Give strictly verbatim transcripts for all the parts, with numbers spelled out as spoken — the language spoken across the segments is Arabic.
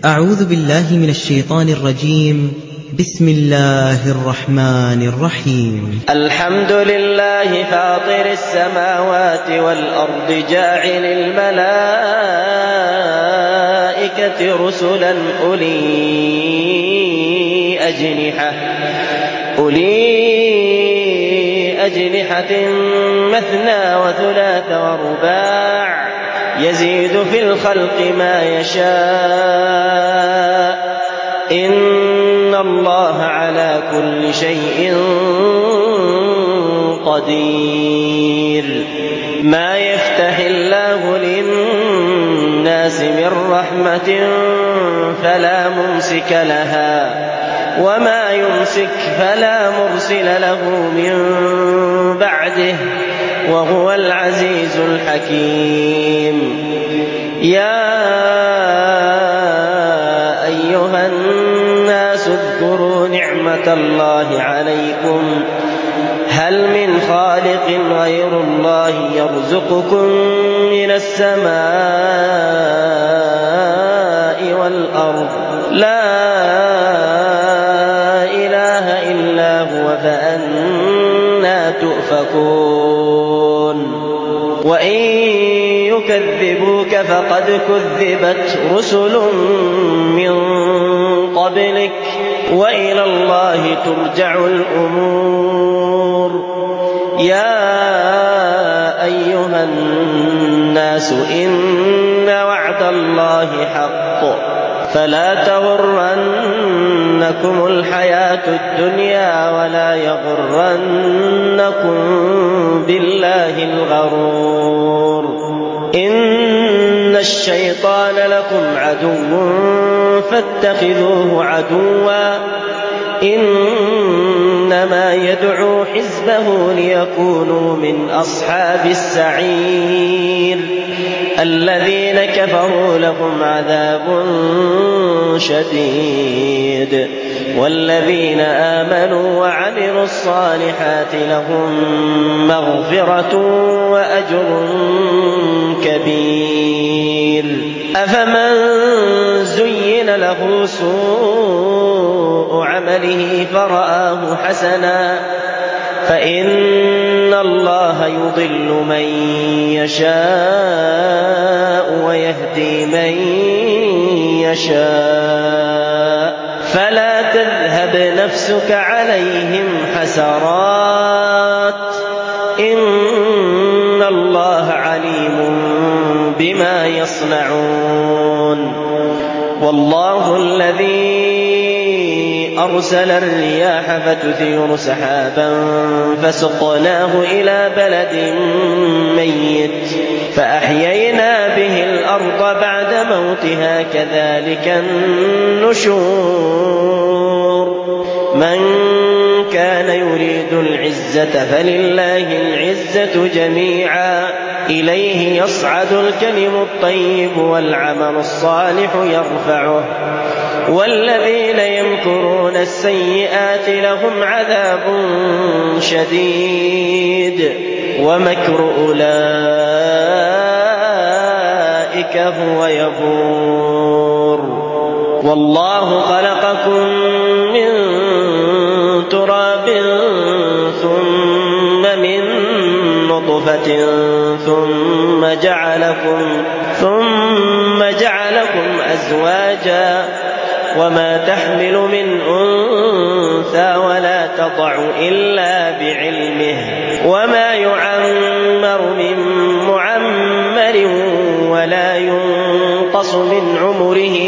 أعوذ بالله من الشيطان الرجيم. بسم الله الرحمن الرحيم. الحمد لله فاطر السماوات والأرض جاعل الملائكة رسلا أولي أجنحة أولي أجنحة مثنى وثلاث ورباع يزيد في الخلق ما يشاء إن الله على كل شيء قدير. ما يفتح الله للناس من رحمة فلا ممسك لها وما يمسك فلا مرسل له من بعده وهو العزيز الحكيم. يا أيها الناس اذكروا نعمة الله عليكم هل من خالق غير الله يرزقكم من السماء والأرض لا إله إلا هو فأنى تؤفكون. وإن يكذبوك فقد كذبت رسل من قبلك وإلى الله ترجع الأمور. يا أيها الناس إن وعد الله حق فلا تغرنكم الحياة الدنيا ولا يغرنكم بالله الغرور. إن الشيطان لكم عدو فاتخذوه عدوا إنما يدعو حزبه ليكونوا من أصحاب السعير. الذين كفروا لهم عذاب شديد والذين آمنوا وعملوا الصالحات لهم مغفرة وأجر كبير. أفمن زين له سوء عمله فرآه حسنا فإن الله يضل من يشاء ويهدي من يشاء فلا تذهب نفسك عليهم حسرات إن الله عليم بما يصنعون. والله الذي أرسل الرياح فتثير سحابا فسقناه إلى بلد ميت فأحيينا به الأرض بعد موتها كذلك النشور. من كان يريد العزة فلله العزة جميعا إليه يصعد الكلم الطيب والعمل الصالح يرفعه والذين يمكرون السيئات لهم عذاب شديد ومكر أولئك هو يبور. والله خلقكم من تراب ثم من نطفة ثم جعلكم ثم جعلكم أزواجا وما تحمل من أنثى ولا تضع إلا بعلمه وما يعمر من معمر ولا ينقص من عمره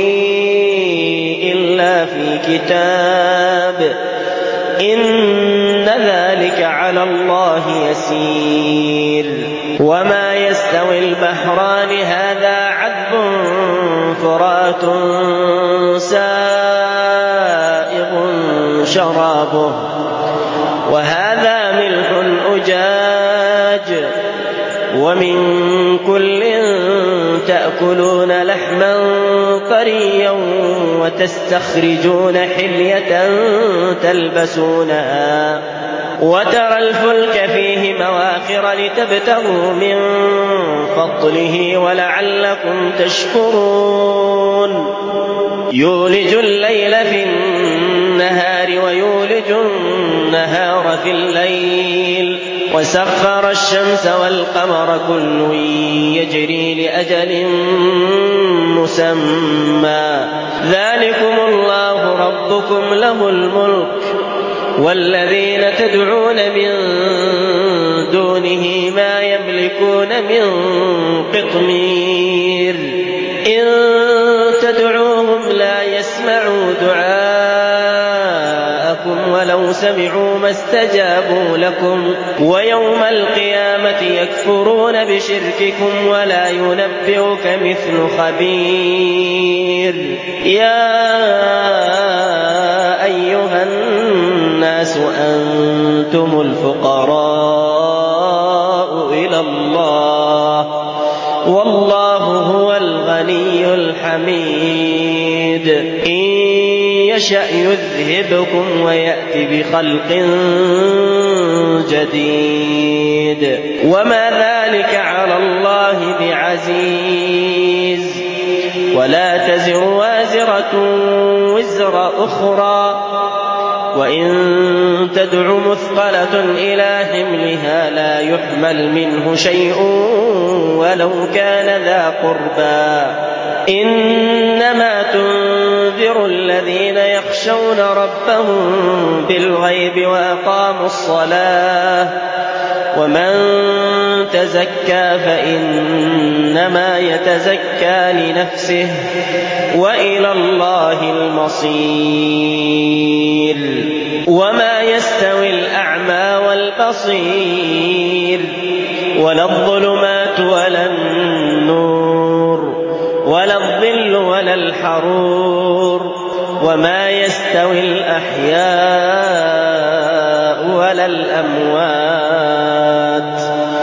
إلا في كتاب إن ذلك على الله يسير. وما يستوي البحران هذا عذب فرات سائغ شرابه وهذا ملح أجاج ومن كل تأكلون لحما طريا وتستخرجون حلية تلبسونها وترى الفلك فيه مواخر لتبتغوا من فضله ولعلكم تشكرون يولج الليل في النهار ويولج النهار في الليل وسخر الشمس والقمر كل يجري لأجل مسمى ذلكم الله ربكم له الملك والذين تدعون من دونه ما يملكون من قطمير إن تدعوهم لا يسمعوا دعاءكم ولو سمعوا ما استجابوا لكم ويوم القيامة يكفرون بشرككم ولا ينبئك مثل خبير يا أيها الناس أنتم الفقراء إلى الله والله هو الغني الحميد إن يشأ يذهبكم ويأتي بخلق جديد وما ذلك على الله بعزيز ولا تزر وازرة وزر أخرى وإن تدع مثقلة إلى حملها لا يحمل منه شيء ولو كان ذا قربى إنما تنذر الذين يخشون ربهم بالغيب وأقاموا الصلاة ومن تزكى فإنما يتزكى لنفسه وإلى الله المصير وما يستوي الأعمى والبصير ولا الظلمات ولا النور ولا الظل ولا الحرور وما يستوي الأحياء ولا الأموات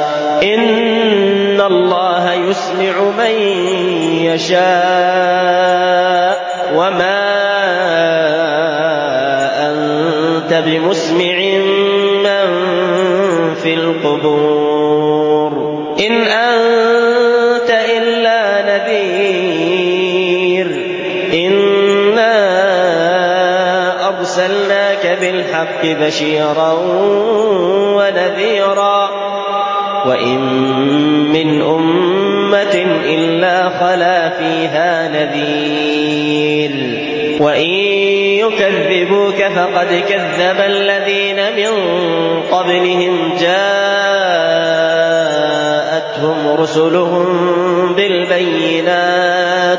إن الله يسمع من يشاء وما أنت بمسمع من في القبور إن أنت إلا نذير إنا أرسلناك بالحق بشيرا ونذيرا وإن من أمة إلا خلا فيها نذير وإن يكذبوك فقد كذب الذين من قبلهم جاءتهم رسلهم بالبينات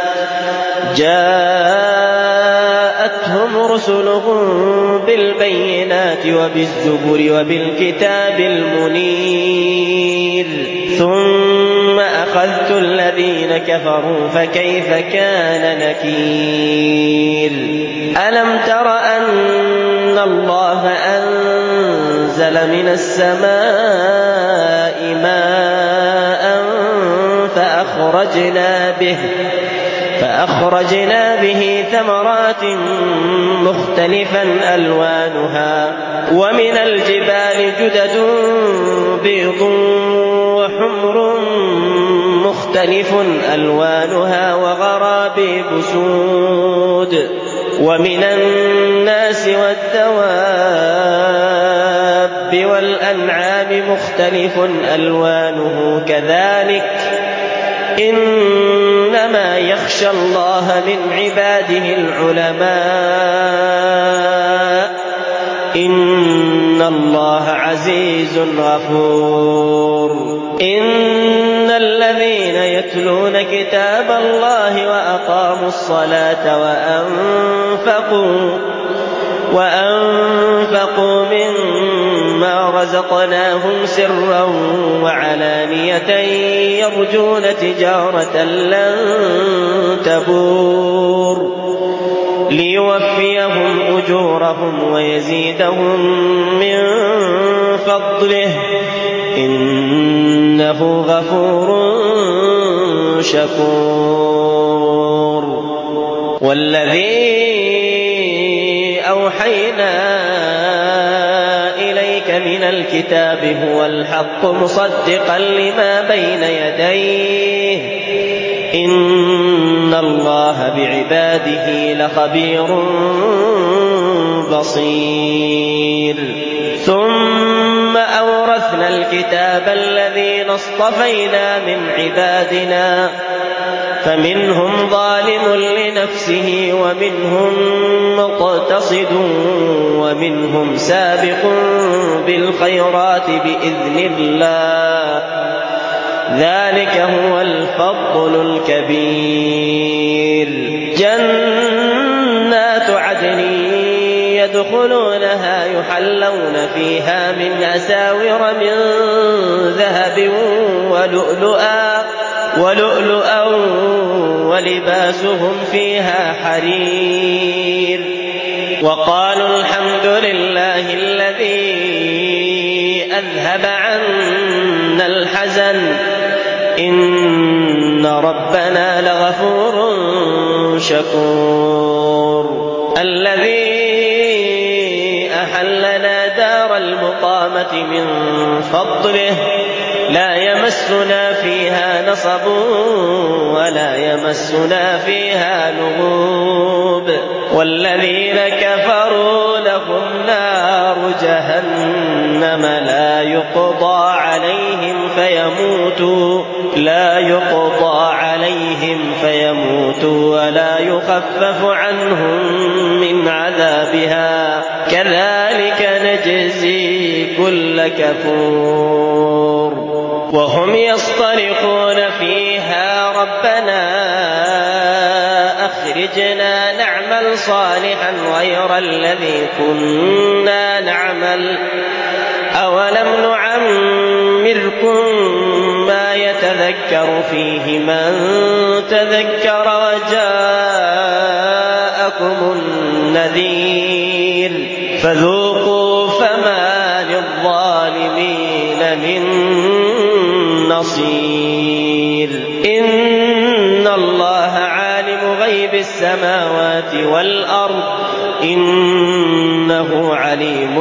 جاءتهم رسلهم بالبينات وبالزبر وبالكتاب المنير ثم أخذت الذين كفروا فكيف كان نكير ألم تر أن الله أنزل من السماء ماء فأخرجنا به فأخرجنا به ثمرات مختلفا ألوانها ومن الجبال جدد بيض وحمر مختلف ألوانها وغرابيب سود ومن الناس والدواب والأنعام مختلف ألوانه كذلك إنما يخشى الله من عباده العلماء إن الله عزيز غفور إن الذين يتلون كتاب الله وأقاموا الصلاة وأنفقوا وأنفقوا مما رزقناهم سرا وعلانية يرجون تجارة لن تبور ليوفيهم أجورهم ويزيدهم من فضله إنه غفور شكور والذي أوحينا إليك من الكتاب هو الحق مصدقا لما بين يديه إن الله بعباده لخبير بصير. ثم أورثنا الكتاب الذين اصطفينا من عبادنا فمنهم ظالم لنفسه ومنهم مقتصد ومنهم سابق بالخيرات بإذن الله ذلك هو الفضل الكبير. جنات عدن يدخلونها يحلون فيها من أساور من ذهب ولؤلؤا ولؤلؤا ولباسهم فيها حرير. وقالوا الحمد لله الذي أذهب عنا الحزن إن ربنا لغفور شكور. الذي أحلنا دار المقامة من فضله لا يمسنا فيها نصب ولا يمسنا فيها لغوب. والذين كفروا لهم نار جهنم لا يقضى عليهم فيموتوا لا يقضى عليهم فيموتوا ولا يخفف عنهم من عذابها كذلك نجزي كل كفور. وهم يصطرخون فيها ربنا أخرجنا نعمل صالحا غير الذي كنا نعمل أولم نعمركم ما يتذكر فيه من تذكر وجاءكم النذير فذوقوا فما للظالمين من نصير. إن الله عالم غيب السماوات والأرض إنه عليم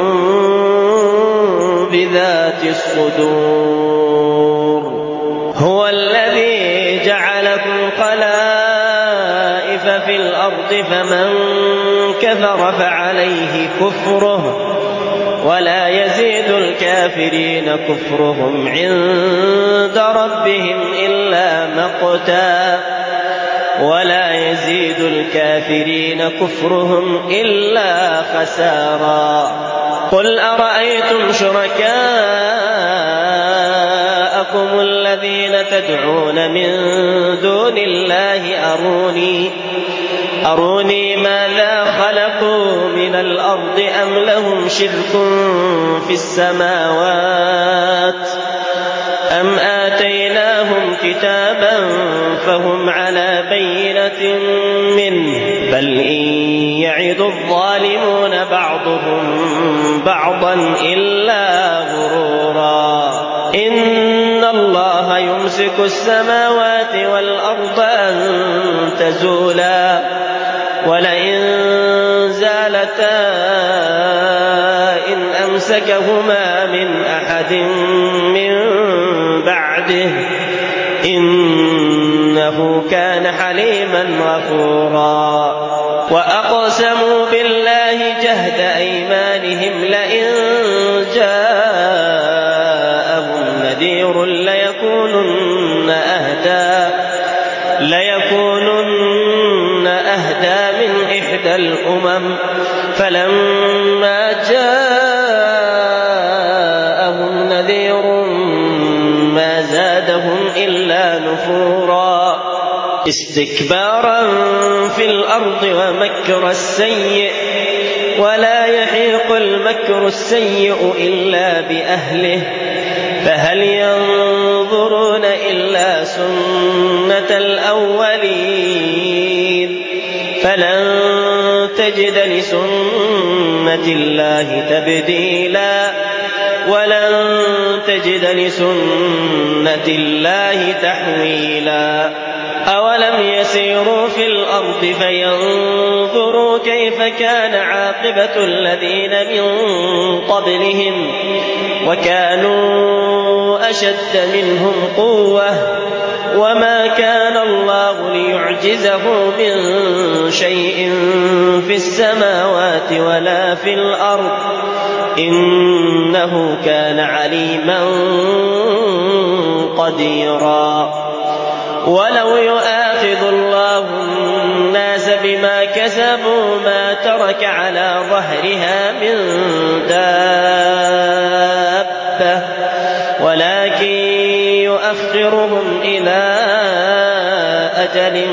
بذات الصدور. هو الذي جعلكم خلائف في الأرض فمن كفر فعليه كفره ولا يزيد الكافرين كفرهم عند ربهم إلا مقتا ولا يزيد الكافرين كفرهم إلا خسارا. قل أرأيتم شركاءكم الذين تدعون من دون الله أروني أروني ماذا خلقوا من الأرض أم لهم شرك في السماوات أم آتيناهم كتابا فهم على بينة منه بل إن يعد الظالمون بعضهم بعضا إلا غرورا. إن الله يمسك السماوات والأرض أن تزولا ولئن زالتا إن أمسكهما من أحد من بعده إنه كان حليما غفورا. وأقسموا بالله جهد أيمانهم لئن جاءهم نذير ليكونن أهدى ليكونن أهدى من إحدى الأمم فلما جاءهم نذير ما زادهم إلا نفورا استكبارا في الأرض ومكر السيء ولا يحيق المكر السيء إلا بأهله فهل ينظرون إلا سنة الأولين فلن تجد لسنة الله تبديلا ولن تجد لسنة الله تحويلا. أولم يسيروا في الأرض فينظروا انظروا كيف كان عاقبة الذين من قبلهم وكانوا أشد منهم قوة وما كان الله ليعجزه من شيء في السماوات ولا في الأرض إنه كان عليما قديرا. ولو يؤاخذ الله الناس بما كسبوا ما ترك على ظهرها من دابة ولكن يؤخرهم إلى أجل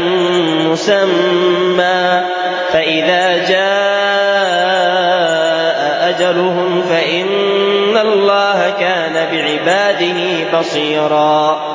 مسمى فإذا جاء أجلهم فإن الله كان بعباده بصيرا.